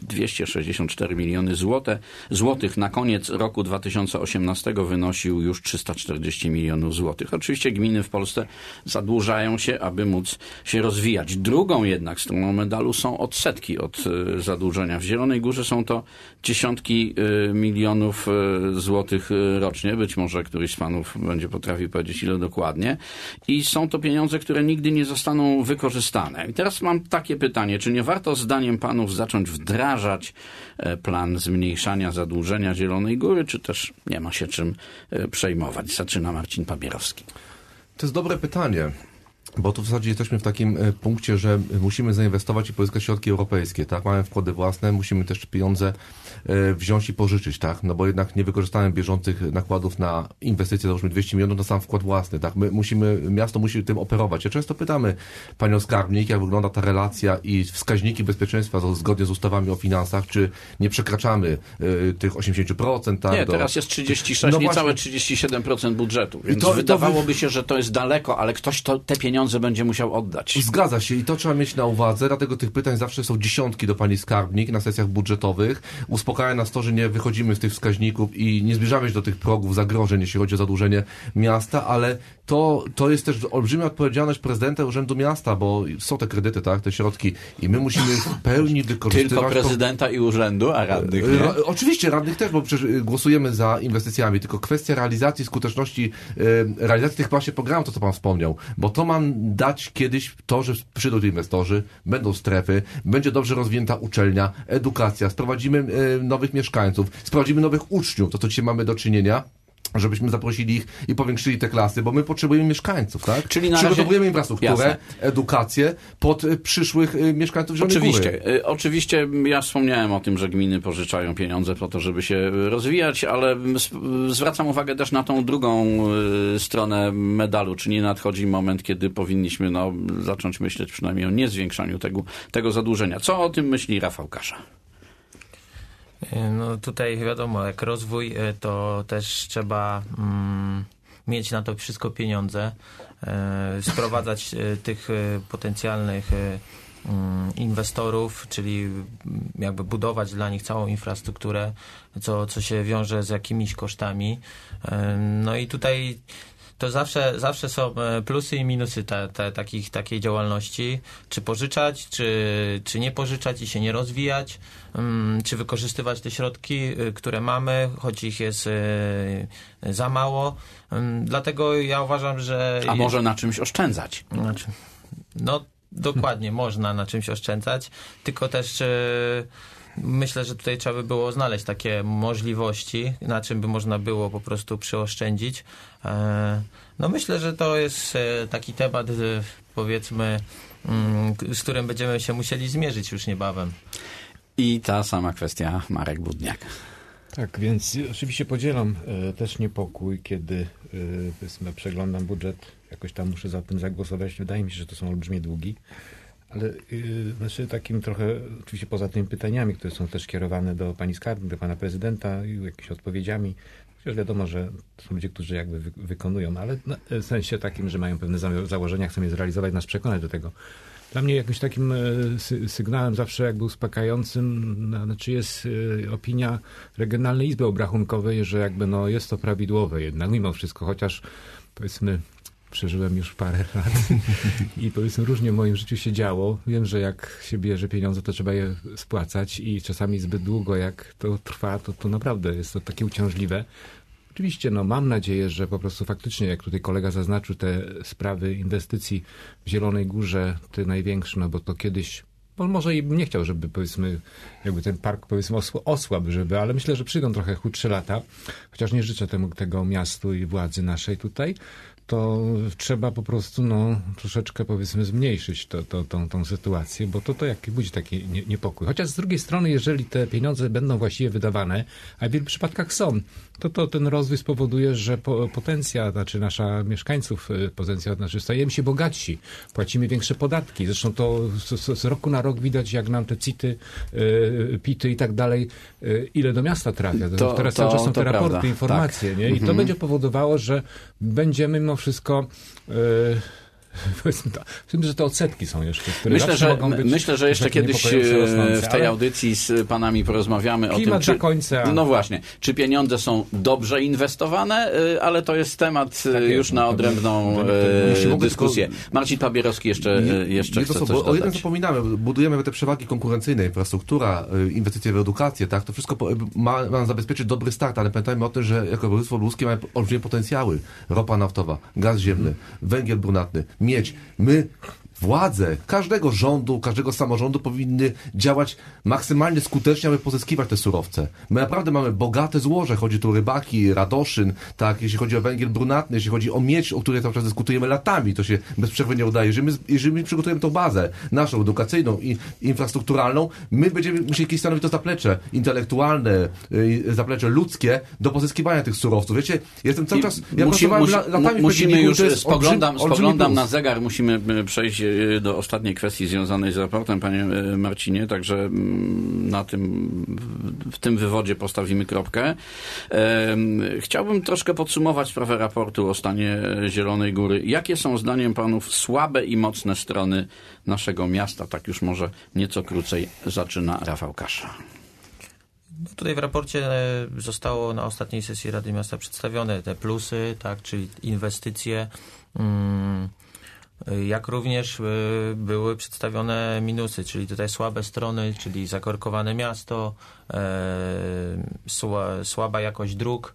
[SPEAKER 2] 264 miliony złotych. Na koniec roku 2018 wynosił już 340 milionów złotych. Oczywiście gminy w Polsce zadłużają się, aby móc się rozwijać. Drugą jednak stroną medalu są odsetki od zadłużenia. W Zielonej Górze są to dziesiątki milionów złotych rocznie. Być może któryś z panów będzie potrafił powiedzieć, ile dokładnie. I są to pieniądze, które nigdy nie zostaną wykorzystane. I teraz mam takie pytanie, czy nie warto zdaniem panów zacząć wdrażać plan zmniejszania zadłużenia Zielonej Góry, czy też nie ma się czym przejmować? Zaczyna Marcin Pabierowski.
[SPEAKER 5] To jest dobre pytanie. Bo tu w zasadzie jesteśmy w takim punkcie, że musimy zainwestować i pozyskać środki europejskie, tak? Mamy wkłady własne, musimy też pieniądze wziąć i pożyczyć, tak? No bo jednak nie wykorzystałem bieżących nakładów na inwestycje, załóżmy 200 milionów na sam wkład własny, tak? Miasto musi tym operować. Ja często pytamy panią skarbnik, jak wygląda ta relacja i wskaźniki bezpieczeństwa zgodnie z ustawami o finansach, czy nie przekraczamy tych 80%, tak?
[SPEAKER 2] Nie, teraz jest 36, no niecałe 37% budżetu, więc wydawałoby się, że to jest daleko, ale ktoś te pieniądze będzie musiał oddać.
[SPEAKER 5] Zgadza się i to trzeba mieć na uwadze, dlatego tych pytań zawsze są dziesiątki do pani skarbnik na sesjach budżetowych. Uspokaja nas to, że nie wychodzimy z tych wskaźników i nie zbliżamy się do tych progów zagrożeń, jeśli chodzi o zadłużenie miasta, ale to jest też olbrzymia odpowiedzialność prezydenta Urzędu Miasta, bo są te kredyty, tak, te środki i my musimy w pełni wykorzystywać...
[SPEAKER 2] Tylko prezydenta i urzędu, a radnych nie?
[SPEAKER 5] Oczywiście, radnych też, bo przecież głosujemy za inwestycjami, tylko kwestia realizacji, skuteczności realizacji tych właśnie programów, to co pan wspomniał, bo to ma dać kiedyś to, że przyjdą inwestorzy, będą strefy, będzie dobrze rozwinięta uczelnia, edukacja, sprowadzimy nowych mieszkańców, sprowadzimy nowych uczniów, to co dzisiaj mamy do czynienia, żebyśmy zaprosili ich i powiększyli te klasy, bo my potrzebujemy mieszkańców, tak?
[SPEAKER 2] Czyli
[SPEAKER 5] przygotowujemy infrastrukturę, edukację pod przyszłych mieszkańców Zielonej Góry.
[SPEAKER 2] Oczywiście ja wspomniałem o tym, że gminy pożyczają pieniądze po to, żeby się rozwijać, ale zwracam uwagę też na tą drugą stronę medalu, czy nie nadchodzi moment, kiedy powinniśmy zacząć myśleć przynajmniej o niezwiększaniu tego zadłużenia. Co o tym myśli Rafał Kasza?
[SPEAKER 4] No tutaj wiadomo, jak rozwój, to też trzeba mieć na to wszystko pieniądze, sprowadzać tych potencjalnych inwestorów, czyli jakby budować dla nich całą infrastrukturę, co się wiąże z jakimiś kosztami. No i tutaj to zawsze są plusy i minusy takiej działalności. Czy pożyczać, czy nie pożyczać i się nie rozwijać, czy wykorzystywać te środki, które mamy, choć ich jest za mało. Dlatego ja uważam, że...
[SPEAKER 2] A może na czymś oszczędzać?
[SPEAKER 4] No dokładnie, można na czymś oszczędzać, tylko też... Myślę, że tutaj trzeba by było znaleźć takie możliwości, na czym by można było po prostu przeoszczędzić. No myślę, że to jest taki temat, powiedzmy, z którym będziemy się musieli zmierzyć już niebawem.
[SPEAKER 2] I ta sama kwestia Marek Budniak.
[SPEAKER 3] Tak, więc oczywiście podzielam też niepokój, kiedy przeglądam budżet, jakoś tam muszę za tym zagłosować. Wydaje mi się, że to są olbrzymie długi. Ale znaczy takim trochę, oczywiście poza tymi pytaniami, które są też kierowane do pani skarbnik, do pana prezydenta i jakimiś odpowiedziami, chociaż wiadomo, że są ludzie, którzy jakby wykonują, ale w sensie takim, że mają pewne założenia, chcą je zrealizować, nas przekonać do tego. Dla mnie jakimś takim sygnałem zawsze jakby uspokajającym, znaczy jest opinia Regionalnej Izby Obrachunkowej, że jakby jest to prawidłowe jednak mimo wszystko, chociaż powiedzmy przeżyłem już parę lat i powiedzmy różnie w moim życiu się działo. Wiem, że jak się bierze pieniądze, to trzeba je spłacać i czasami zbyt długo jak to trwa, to naprawdę jest to takie uciążliwe. Oczywiście mam nadzieję, że po prostu faktycznie, jak tutaj kolega zaznaczył, te sprawy inwestycji w Zielonej Górze, te największe, bo to kiedyś, bo może i bym nie chciał, żeby powiedzmy, jakby ten park powiedzmy osłabł, ale myślę, że przyjdą trochę chudsze lata, chociaż nie życzę tego miastu i władzy naszej tutaj. to trzeba po prostu troszeczkę powiedzmy zmniejszyć tą sytuację, bo to budzi taki niepokój. Chociaż z drugiej strony, jeżeli te pieniądze będą właściwie wydawane, a w wielu przypadkach są, to ten rozwój spowoduje, że potencja, znaczy nasza mieszkańców, stajemy się bogatsi, płacimy większe podatki. Zresztą to z roku na rok widać, jak nam te CIT-y, PIT-y i tak dalej, ile do miasta trafia. Teraz cały czas są te raporty, prawda, informacje, tak. Nie? I to będzie powodowało, że będziemy mimo wszystko że te odsetki są jeszcze, które mogą być.
[SPEAKER 2] Myślę, że jeszcze kiedyś w tej audycji z panami porozmawiamy o tym,
[SPEAKER 3] do końca.
[SPEAKER 2] No właśnie, czy pieniądze są dobrze inwestowane, ale to jest temat już na odrębną dyskusję. Marcin Pabierowski jeszcze chce coś dodać.
[SPEAKER 5] O jednym zapominamy, budujemy te przewagi konkurencyjne, infrastruktura, inwestycje w edukację, tak? To wszystko ma nam zabezpieczyć dobry start, ale pamiętajmy o tym, że jako województwo lubuskie mamy olbrzymie potencjały. Ropa naftowa, gaz ziemny, węgiel brunatny, miedź. My, władze każdego rządu, każdego samorządu powinny działać maksymalnie skutecznie, aby pozyskiwać te surowce. My naprawdę mamy bogate złoże, chodzi tu o rybaki, radoszyn, tak, jeśli chodzi o węgiel brunatny, jeśli chodzi o miedź, o której cały czas dyskutujemy latami, to się bez przerwy nie udaje. Jeżeli my przygotujemy tą bazę naszą, edukacyjną i infrastrukturalną, my będziemy musieli kiedyś stanowić to zaplecze intelektualne, zaplecze ludzkie do pozyskiwania tych surowców. Wiecie, jestem cały czas...
[SPEAKER 2] Musimy już, spoglądam na zegar, musimy przejść do ostatniej kwestii związanej z raportem, panie Marcinie, także w tym wywodzie postawimy kropkę. Chciałbym troszkę podsumować sprawę raportu o stanie Zielonej Góry. Jakie są zdaniem panów słabe i mocne strony naszego miasta? Tak już może nieco krócej zaczyna Rafał Kasza.
[SPEAKER 4] Tutaj w raporcie zostało na ostatniej sesji Rady Miasta przedstawione te plusy, tak, czyli inwestycje, jak również były przedstawione minusy, czyli tutaj słabe strony, czyli zakorkowane miasto, słaba jakość dróg.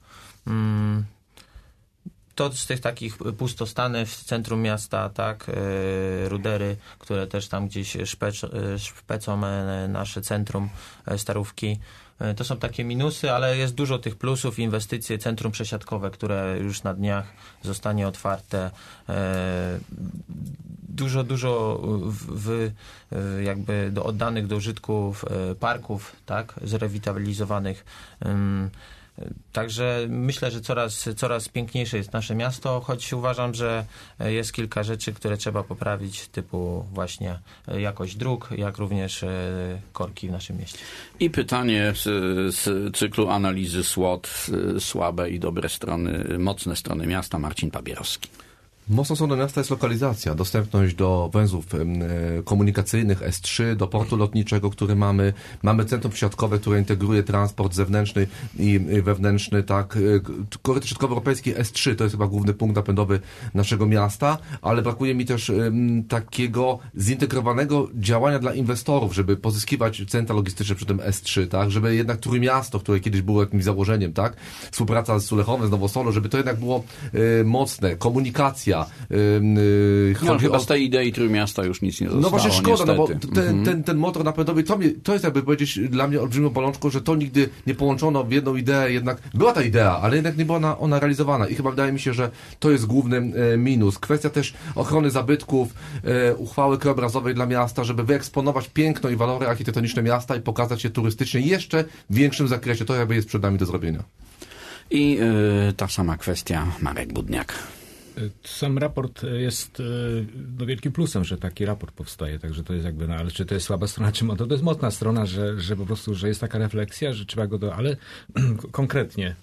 [SPEAKER 4] To z tych takich pustostany w centrum miasta, tak, rudery, które też tam gdzieś szpecą nasze centrum, Starówki. To są takie minusy, ale jest dużo tych plusów, inwestycje, centrum przesiadkowe, które już na dniach zostanie otwarte. Dużo jakby oddanych do użytku parków, tak, zrewitalizowanych. Także myślę, że coraz piękniejsze jest nasze miasto, choć uważam, że jest kilka rzeczy, które trzeba poprawić, typu właśnie jakość dróg, jak również korki w naszym mieście.
[SPEAKER 2] I pytanie z cyklu analizy SWOT, słabe i dobre strony, mocne strony miasta, Marcin Pabierowski.
[SPEAKER 5] Mocną stroną miasta jest lokalizacja, dostępność do węzłów komunikacyjnych S3, do portu lotniczego, który mamy centrum przesiadkowe, które integruje transport zewnętrzny i wewnętrzny, tak, korytarz środkowoeuropejski S3 to jest chyba główny punkt napędowy naszego miasta, ale brakuje mi też takiego zintegrowanego działania dla inwestorów, żeby pozyskiwać centra logistyczne przy tym S3, tak, żeby jednak Trójmiasto, które kiedyś było jakimś założeniem, tak, współpraca z Sulechowem, z Nowosolą, żeby to jednak było mocne, komunikacja.
[SPEAKER 2] Chyba z tej idei Trójmiasta już nic nie zostało.
[SPEAKER 5] No właśnie szkoda,
[SPEAKER 2] niestety.
[SPEAKER 5] No bo ten motor napędowy, to jest jakby powiedzieć dla mnie olbrzymią bolączką, że to nigdy nie połączono w jedną ideę, jednak była ta idea, ale jednak nie była ona realizowana i chyba wydaje mi się, że to jest główny minus. Kwestia też ochrony zabytków, uchwały krajobrazowej dla miasta, żeby wyeksponować piękno i walory architektoniczne miasta i pokazać je turystycznie jeszcze w większym zakresie. To jakby jest przed nami do zrobienia.
[SPEAKER 2] I ta sama kwestia, Marek Budniak.
[SPEAKER 3] Sam raport jest wielkim plusem, że taki raport powstaje, także to jest jakby, ale czy to jest słaba strona, czy to jest mocna strona, że po prostu, że jest taka refleksja, że trzeba go ale konkretnie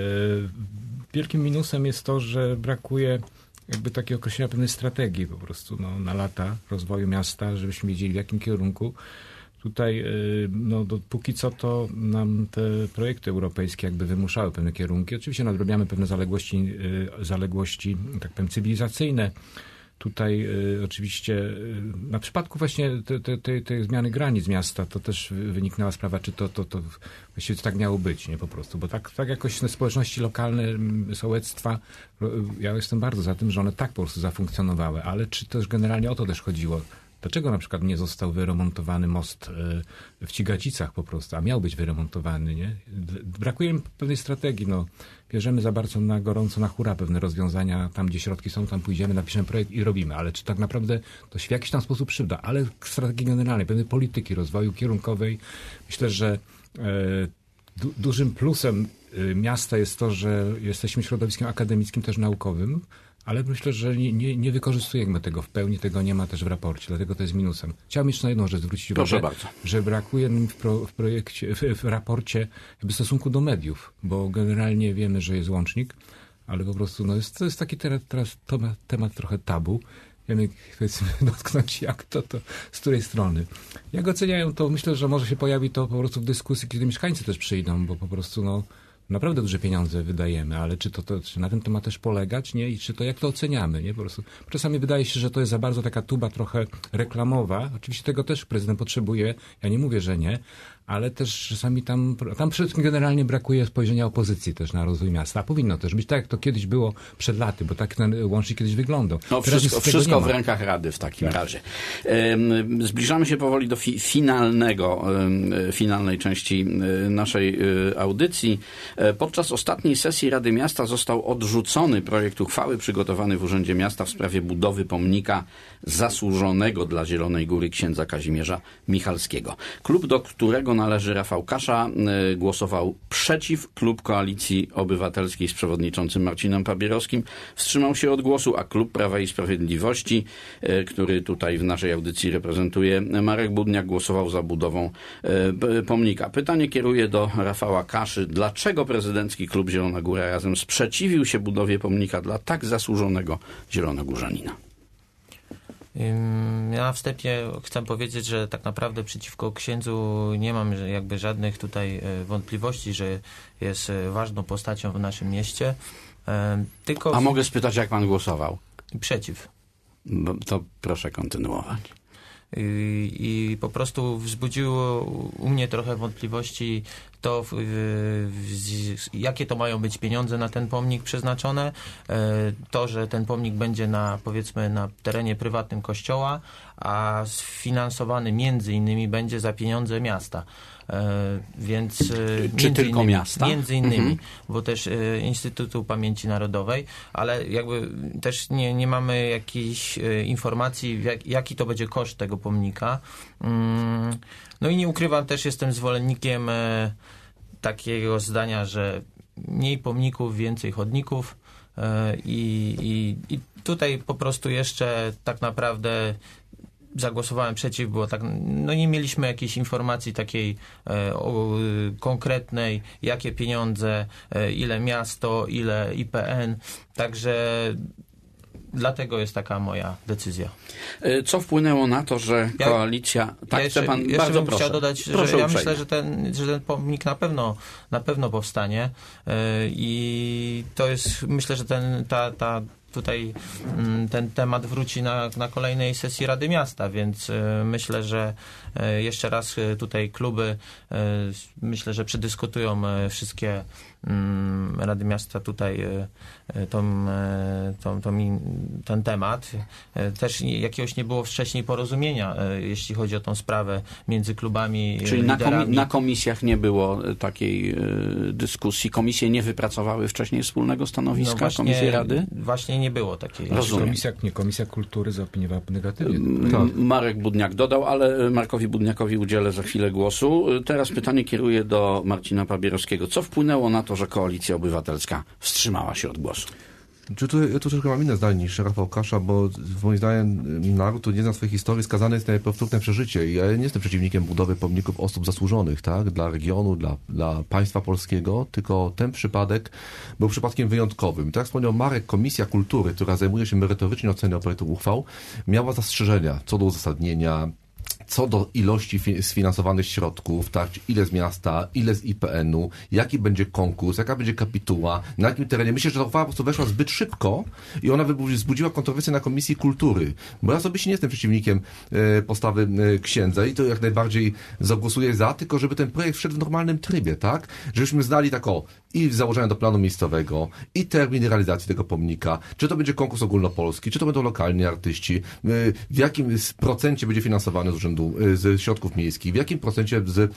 [SPEAKER 3] wielkim minusem jest to, że brakuje jakby takiego określenia pewnej strategii po prostu na lata rozwoju miasta, żebyśmy wiedzieli w jakim kierunku. Tutaj, póki co to nam te projekty europejskie jakby wymuszały pewne kierunki. Oczywiście nadrobiamy pewne zaległości, tak powiem, cywilizacyjne. Tutaj oczywiście na przypadku właśnie tej zmiany granic miasta to też wyniknęła sprawa, czy to właściwie tak miało być, nie po prostu, bo tak jakoś społeczności lokalne, sołectwa, ja jestem bardzo za tym, że one tak po prostu zafunkcjonowały, ale czy też generalnie o to też chodziło, Dlaczego na przykład nie został wyremontowany most w Cigacicach po prostu, a miał być wyremontowany, nie? Brakuje mi pewnej strategii, no. Bierzemy za bardzo na gorąco, na hura pewne rozwiązania, tam gdzie środki są, tam pójdziemy, napiszemy projekt i robimy, ale czy tak naprawdę to się w jakiś tam sposób przyda, ale strategii generalnej, pewnej polityki rozwoju kierunkowej, myślę, że dużym plusem miasta jest to, że jesteśmy środowiskiem akademickim, też naukowym, ale myślę, że nie wykorzystujemy tego w pełni, tego nie ma też w raporcie, dlatego to jest minusem. Chciałbym jeszcze na jedną rzecz zwrócić uwagę, że brakuje w raporcie jakby stosunku do mediów, bo generalnie wiemy, że jest łącznik, ale po prostu to jest taki teraz temat trochę tabu. Wiemy, powiedzmy, dotknąć jak to z której strony. Jak oceniają to, myślę, że może się pojawi to po prostu w dyskusji, kiedy mieszkańcy też przyjdą, bo po prostu naprawdę duże pieniądze wydajemy, ale czy na tym to ma też polegać, nie? I czy to, jak to oceniamy, nie? Po prostu czasami wydaje się, że to jest za bardzo taka tuba trochę reklamowa. Oczywiście tego też prezydent potrzebuje, ja nie mówię, że nie, ale też czasami tam przede wszystkim generalnie brakuje spojrzenia opozycji też na rozwój miasta. A powinno też być tak, jak to kiedyś było przed laty, bo tak ten łącznik kiedyś wyglądał.
[SPEAKER 2] No wszystko w rękach Rady w takim razie. Zbliżamy się powoli do finalnej części naszej audycji. Podczas ostatniej sesji Rady Miasta został odrzucony projekt uchwały przygotowany w Urzędzie Miasta w sprawie budowy pomnika zasłużonego dla Zielonej Góry księdza Kazimierza Michalskiego. Klub, do którego należy Rafał Kasza, głosował przeciw. Klub Koalicji Obywatelskiej z przewodniczącym Marcinem Pabierowskim wstrzymał się od głosu, a klub Prawa i Sprawiedliwości, który tutaj w naszej audycji reprezentuje Marek Budniak, głosował za budową pomnika. Pytanie kieruję do Rafała Kaszy. Dlaczego prezydencki klub Zielona Góra Razem sprzeciwił się budowie pomnika dla tak zasłużonego zielonogórzanina?
[SPEAKER 4] Ja na wstępie chcę powiedzieć, że tak naprawdę przeciwko księdzu nie mam jakby żadnych tutaj wątpliwości, że jest ważną postacią w naszym mieście.
[SPEAKER 2] A mogę spytać, jak pan głosował?
[SPEAKER 4] Przeciw.
[SPEAKER 2] To proszę kontynuować.
[SPEAKER 4] I po prostu wzbudziło u mnie trochę wątpliwości to, jakie to mają być pieniądze na ten pomnik przeznaczone. To, że ten pomnik będzie powiedzmy na terenie prywatnym kościoła, a sfinansowany między innymi będzie za pieniądze miasta. Więc
[SPEAKER 2] czy tylko miasta?
[SPEAKER 4] Między innymi, bo też Instytutu Pamięci Narodowej, ale jakby też nie mamy jakichś informacji, jaki to będzie koszt tego pomnika. No i nie ukrywam, też jestem zwolennikiem takiego zdania, że mniej pomników, więcej chodników. I tutaj po prostu jeszcze tak naprawdę zagłosowałem przeciw, było tak, nie mieliśmy jakiejś informacji takiej konkretnej, jakie pieniądze, ile miasto, ile IPN, także dlatego jest taka moja decyzja.
[SPEAKER 2] Co wpłynęło na to, że koalicja...
[SPEAKER 4] Jeszcze bym chciał dodać, że ja myślę, że ten pomnik na pewno powstanie i to jest, myślę, że tutaj ten temat wróci na kolejnej sesji Rady Miasta, więc myślę, że jeszcze raz tutaj kluby myślę, że przedyskutują wszystkie Rady Miasta tutaj ten temat. Też jakiegoś nie było wcześniej porozumienia, jeśli chodzi o tą sprawę między klubami.
[SPEAKER 2] Czyli na komisjach nie było takiej dyskusji? Komisje nie wypracowały wcześniej wspólnego stanowiska? Komisje Rady?
[SPEAKER 4] Właśnie nie było takiej.
[SPEAKER 2] Rozumiem.
[SPEAKER 3] Komisja Kultury zaopiniowała negatywnie.
[SPEAKER 2] Marek Budniak dodał, ale Markowi Budniakowi udzielę za chwilę głosu. Teraz pytanie kieruję do Marcina Pabierowskiego. Co wpłynęło na to, że Koalicja Obywatelska wstrzymała się od głosu?
[SPEAKER 5] Tu troszkę mam inne zdanie niż Rafał Kasza, bo moim zdaniem naród, który nie zna swojej historii, skazany jest na powtórne przeżycie. I ja nie jestem przeciwnikiem budowy pomników osób zasłużonych, tak, dla regionu, dla państwa polskiego, tylko ten przypadek był przypadkiem wyjątkowym. Tak jak wspomniał Marek, Komisja Kultury, która zajmuje się merytorycznie oceną projektu uchwał, miała zastrzeżenia co do uzasadnienia, co do ilości sfinansowanych środków, tak, ile z miasta, ile z IPN-u, jaki będzie konkurs, jaka będzie kapituła, na jakim terenie. Myślę, że ta uchwała po prostu weszła zbyt szybko i ona wzbudziła kontrowersję na Komisji Kultury. Bo ja osobiście nie jestem przeciwnikiem postawy księdza i to jak najbardziej zagłosuję za, tylko żeby ten projekt wszedł w normalnym trybie, tak? Żebyśmy znali i założenia do planu miejscowego, i termin realizacji tego pomnika, czy to będzie konkurs ogólnopolski, czy to będą lokalni artyści, w jakim procencie będzie finansowany z urzędu, z środków miejskich, w jakim procencie z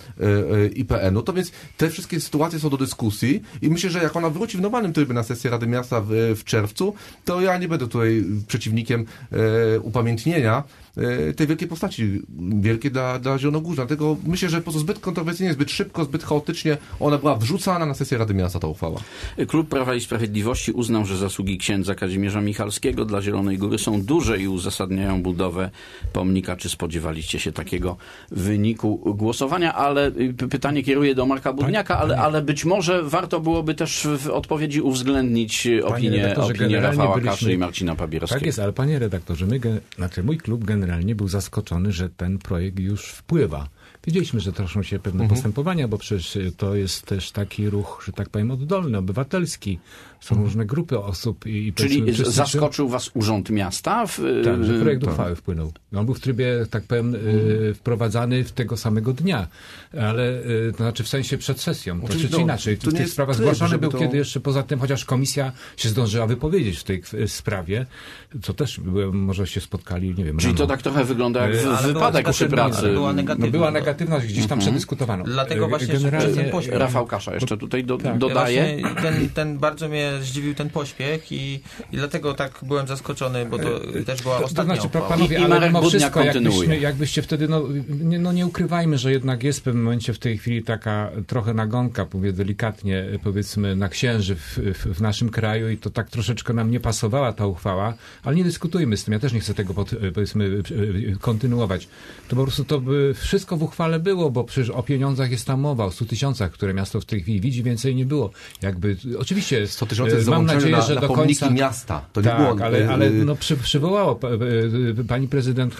[SPEAKER 5] IPN-u. To więc te wszystkie sytuacje są do dyskusji i myślę, że jak ona wróci w normalnym trybie na sesję Rady Miasta w czerwcu, to ja nie będę tutaj przeciwnikiem upamiętnienia tej wielkiej postaci, wielkiej dla Zielonogórza. Dlatego myślę, że po prostu zbyt kontrowersyjnie, zbyt szybko, zbyt chaotycznie ona była wrzucana na sesję Rady Miasta, ta uchwała.
[SPEAKER 2] Klub Prawa i Sprawiedliwości uznał, że zasługi księdza Kazimierza Michalskiego dla Zielonej Góry są duże i uzasadniają budowę pomnika. Czy spodziewaliście się takiego wyniku głosowania? Ale pytanie kieruję do Marka Budniaka, ale być może warto byłoby też w odpowiedzi uwzględnić opinię Rafała Kaszy i Marcina Pabierowskiego.
[SPEAKER 3] Tak jest, ale panie redaktorze, mój klub generalnie był zaskoczony, że ten projekt już wpływa. Wiedzieliśmy, że toczą się pewne postępowania, bo przecież to jest też taki ruch, że tak powiem, oddolny, obywatelski. Są różne grupy osób.
[SPEAKER 2] Czyli zaskoczył was Urząd Miasta?
[SPEAKER 3] Tak, że projekt uchwały wpłynął. On był w trybie, tak powiem, wprowadzany w tego samego dnia. Ale, to znaczy w sensie przed sesją. To czy inaczej. W tych sprawach zgłaszany był kiedy jeszcze poza tym, chociaż komisja się zdążyła wypowiedzieć w tej sprawie, co też może się spotkali, nie wiem.
[SPEAKER 2] Czyli to tak trochę wygląda jak wypadek przy pracy.
[SPEAKER 3] Była negatywność, gdzieś tam przedyskutowano.
[SPEAKER 4] Dlatego właśnie
[SPEAKER 3] generalnie
[SPEAKER 2] Rafał Kasza jeszcze tutaj dodaje.
[SPEAKER 4] Ten bardzo mnie zdziwił ten pośpiech i dlatego tak byłem zaskoczony, bo to też była ostatnia uchwała.
[SPEAKER 3] Panowie, ale mimo wszystko, jakbyście wtedy, nie ukrywajmy, że jednak jest w pewnym momencie w tej chwili taka trochę nagonka, mówię delikatnie, powiedzmy, na księży w naszym kraju i to tak troszeczkę nam nie pasowała ta uchwała, ale nie dyskutujmy z tym. Ja też nie chcę tego, powiedzmy, kontynuować. To po prostu to by wszystko w uchwale było, bo przecież o pieniądzach jest tam mowa, o 100 tysiącach, które miasto w tej chwili widzi, więcej nie było. Oczywiście
[SPEAKER 5] 100 tysięcy
[SPEAKER 3] mam nadzieję, że
[SPEAKER 5] na
[SPEAKER 3] do końca
[SPEAKER 5] miasta. To
[SPEAKER 3] tak,
[SPEAKER 5] nie było,
[SPEAKER 3] ale przywołało pani prezydent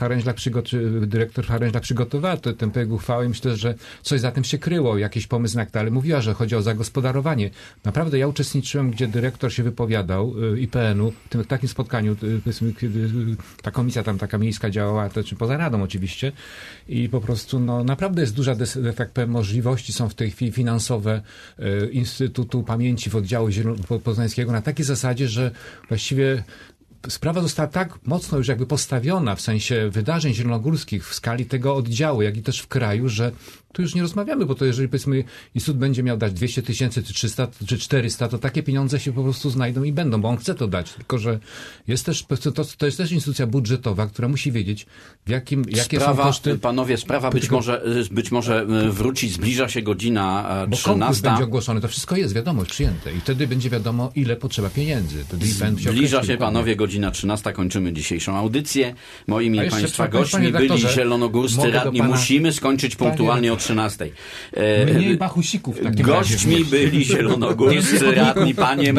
[SPEAKER 3] dyrektor Haręźlak przygotowała ten projekt uchwały i myślę, że coś za tym się kryło, jakiś pomysł na to, ale mówiła, że chodzi o zagospodarowanie. Naprawdę ja uczestniczyłem, gdzie dyrektor się wypowiadał IPN-u w takim spotkaniu, powiedzmy, kiedy ta komisja tam taka miejska działała, to czy poza radą oczywiście i po prostu naprawdę jest duża, tak powiem, możliwości są w tej chwili finansowe Instytutu Pamięci w oddziału poznańskiego na takiej zasadzie, że właściwie sprawa została tak mocno już jakby postawiona w sensie wydarzeń zielonogórskich w skali tego oddziału, jak i też w kraju, że tu już nie rozmawiamy, bo to jeżeli powiedzmy Instytut będzie miał dać 200 tysięcy, czy 300, czy 400, to takie pieniądze się po prostu znajdą i będą, bo on chce to dać. Tylko, że jest też, to jest też instytucja budżetowa, która musi wiedzieć, jakie są koszty.
[SPEAKER 2] Panowie, sprawa być może wróci, zbliża się godzina 13.
[SPEAKER 3] Bo konkurs będzie ogłoszony, to wszystko jest, wiadomo, przyjęte. I wtedy będzie wiadomo, ile potrzeba pieniędzy.
[SPEAKER 2] Zbliża się, panowie, godzina 13. Kończymy dzisiejszą audycję. Moimi i państwa gośćmi byli zielonogórscy radni. Musimy skończyć punktualnie o 13.
[SPEAKER 3] Mniej bachusików.
[SPEAKER 2] Gośćmi byli zielonogórscy radni. Panie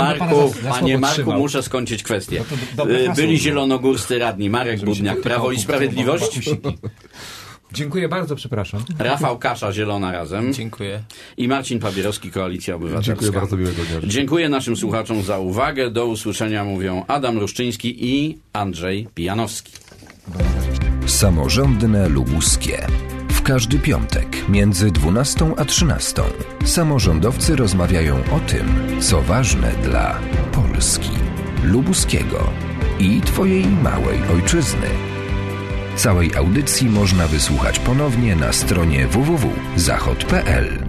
[SPEAKER 2] Marku, muszę skończyć kwestię. Byli zielonogórscy radni Marek Budniak, Prawo i Sprawiedliwość.
[SPEAKER 3] Dziękuję bardzo, przepraszam.
[SPEAKER 2] Rafał Kasza, Zielona Razem.
[SPEAKER 4] Dziękuję.
[SPEAKER 2] I Marcin Pabierowski, Koalicja Obywatelska.
[SPEAKER 5] Dziękuję bardzo, miłego dnia.
[SPEAKER 2] Dziękuję naszym słuchaczom za uwagę. Do usłyszenia mówią Adam Ruszczyński i Andrzej Pijanowski.
[SPEAKER 1] Samorządne Lubuskie. W każdy piątek między 12 a 13 samorządowcy rozmawiają o tym, co ważne dla Polski, lubuskiego i Twojej małej ojczyzny. Całej audycji można wysłuchać ponownie na stronie www.zachod.pl.